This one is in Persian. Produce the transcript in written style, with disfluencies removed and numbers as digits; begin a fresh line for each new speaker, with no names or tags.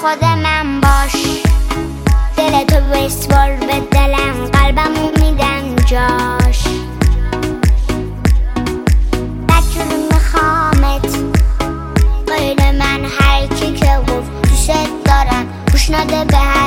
خود من باش، دل تو بسپار به دلم، قلبمو میدم جاش. بدجوری میخوامت غیر من، هر کی که گفت دوست دارم گوش نده به